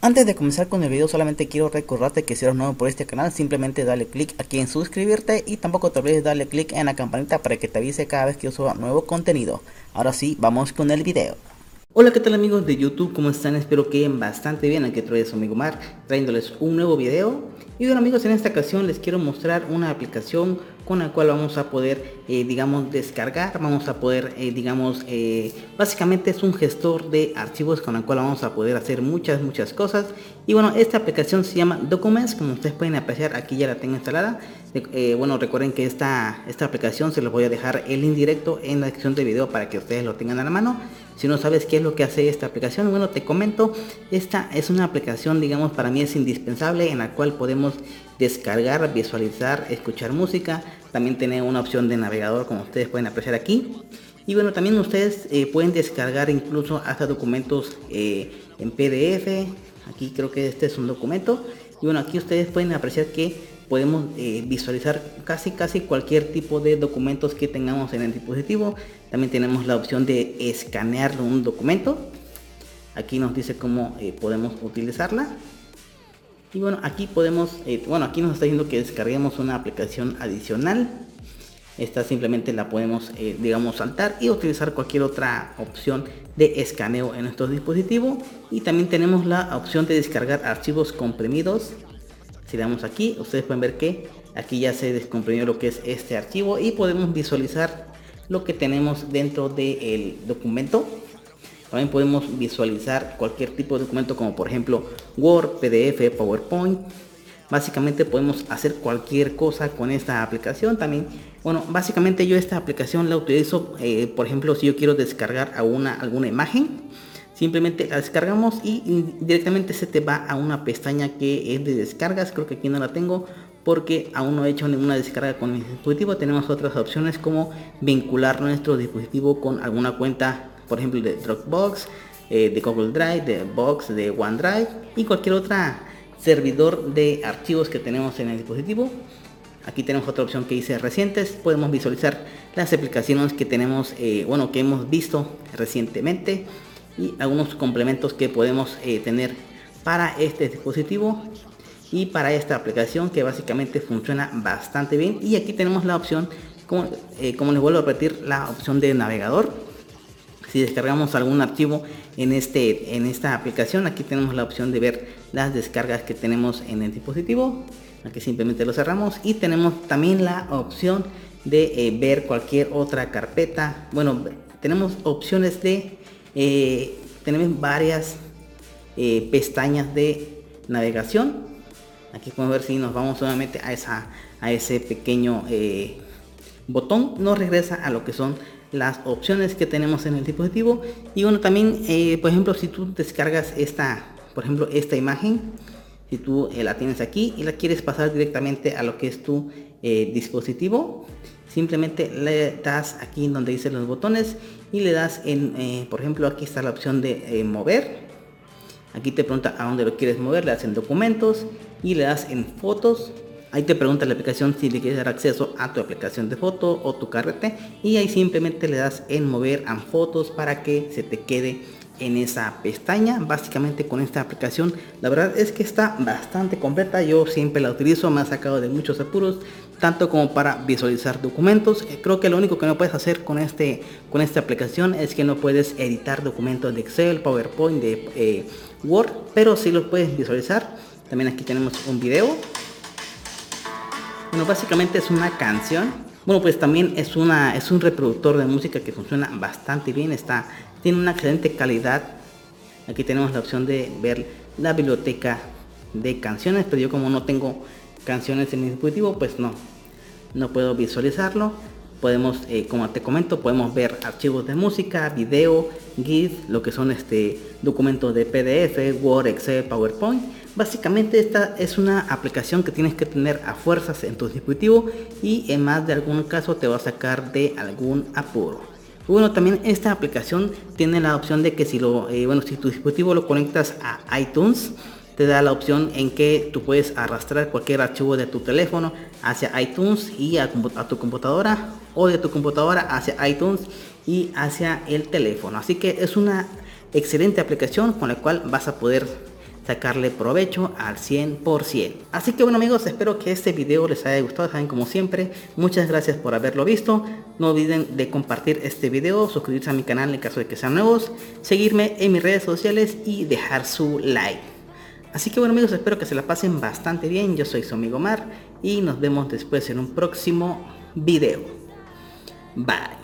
Antes de comenzar con el video, solamente quiero recordarte que si eres nuevo por este canal, simplemente dale click aquí en suscribirte y tampoco te olvides darle click en la campanita para que te avise cada vez que yo suba nuevo contenido. Ahora sí, vamos con el video. Hola, ¿qué tal amigos de YouTube? ¿Cómo están? Espero que bastante bien. Aquí otra vez su amigo Mar, trayéndoles un nuevo video. Y bueno amigos, en esta ocasión les quiero mostrar una aplicación con la cual vamos a poder, digamos, descargar. Vamos a poder, básicamente es un gestor de archivos con el cual vamos a poder hacer muchas cosas. Y bueno, esta aplicación se llama Documents, como ustedes pueden apreciar, aquí ya la tengo instalada. Bueno, recuerden que esta aplicación se los voy a dejar el link directo en la descripción del video para que ustedes lo tengan a la mano. Si no sabes qué es lo que hace esta aplicación, bueno, te comento. Esta es una aplicación, digamos, para mí es indispensable, en la cual podemos descargar, visualizar, escuchar música. También tiene una opción de navegador, como ustedes pueden apreciar aquí. Y bueno, también ustedes pueden descargar incluso hasta documentos en PDF. Aquí creo que este es un documento. Y bueno, aquí ustedes pueden apreciar que podemos visualizar casi cualquier tipo de documentos que tengamos en el dispositivo. También tenemos la opción de escanear un documento. Aquí nos dice cómo podemos utilizarla. Y bueno, aquí podemos, aquí nos está diciendo que descarguemos una aplicación adicional. Esta simplemente la podemos, digamos, saltar y utilizar cualquier otra opción de escaneo en nuestro dispositivo. Y también tenemos la opción de descargar archivos comprimidos. Si le damos aquí, ustedes pueden ver que aquí ya se descomprimió lo que es este archivo y podemos visualizar lo que tenemos dentro del documento. También podemos visualizar cualquier tipo de documento, como por ejemplo Word, PDF, PowerPoint. Básicamente podemos hacer cualquier cosa con esta aplicación. También, bueno, básicamente yo esta aplicación la utilizo, por ejemplo, si yo quiero descargar alguna imagen. Simplemente la descargamos y directamente se te va a una pestaña que es de descargas. Creo que aquí no la tengo porque aún no he hecho ninguna descarga con mi dispositivo. Tenemos otras opciones como vincular nuestro dispositivo con alguna cuenta, por ejemplo de Dropbox, de Google Drive, de Box, de OneDrive y cualquier otra servidor de archivos que tenemos en el dispositivo. Aquí tenemos otra opción que dice recientes. Podemos visualizar las aplicaciones que tenemos, que hemos visto recientemente y algunos complementos que podemos tener para este dispositivo y para esta aplicación, que básicamente funciona bastante bien. Y aquí tenemos la opción, como les vuelvo a repetir, la opción de navegador. Si descargamos algún archivo en esta aplicación, aquí tenemos la opción de ver las descargas que tenemos en el dispositivo. Aquí simplemente lo cerramos y tenemos también la opción de ver cualquier otra carpeta. Bueno, tenemos opciones de tenemos varias pestañas de navegación. Aquí podemos ver, si nos vamos nuevamente a ese pequeño botón, nos regresa a lo que son las opciones que tenemos en el dispositivo. Y bueno, también por ejemplo, si tú descargas esta imagen, si tú la tienes aquí y la quieres pasar directamente a lo que es tu dispositivo, simplemente le das aquí donde dice los botones y le das en, por ejemplo, aquí está la opción de mover. Aquí te pregunta a dónde lo quieres mover, le das en documentos y le das en fotos. Ahí te pregunta la aplicación si le quieres dar acceso a tu aplicación de foto o tu carrete, y ahí simplemente le das en mover a fotos para que se te quede en esa pestaña. Básicamente con esta aplicación, la verdad es que está bastante completa. Yo siempre la utilizo, me ha sacado de muchos apuros, tanto como para visualizar documentos. Creo que lo único que no puedes hacer con esta aplicación es que no puedes editar documentos de Excel, PowerPoint, de Word, pero sí los puedes visualizar. También aquí tenemos un video. Bueno, básicamente es una canción. Bueno, pues también es un reproductor de música que funciona bastante bien. Tiene una excelente calidad. Aquí tenemos la opción de ver la biblioteca de canciones, pero yo como no tengo canciones en mi dispositivo, pues no puedo visualizarlo. Podemos, como te comento, podemos ver archivos de música, video, GIF, lo que son documentos de PDF, Word, Excel, PowerPoint. Básicamente esta es una aplicación que tienes que tener a fuerzas en tu dispositivo y en más de algún caso te va a sacar de algún apuro. Bueno, también esta aplicación tiene la opción de que si tu dispositivo lo conectas a iTunes, te da la opción en que tú puedes arrastrar cualquier archivo de tu teléfono hacia iTunes y a tu computadora, o de tu computadora hacia iTunes y hacia el teléfono. Así que es una excelente aplicación con la cual vas a poder sacarle provecho al 100%. Así que bueno amigos, espero que este video les haya gustado. Saben, como siempre, muchas gracias por haberlo visto. No olviden de compartir este video, suscribirse a mi canal en caso de que sean nuevos, seguirme en mis redes sociales y dejar su like. Así que bueno amigos, espero que se la pasen bastante bien. Yo soy su amigo Omar y nos vemos después en un próximo video. Bye.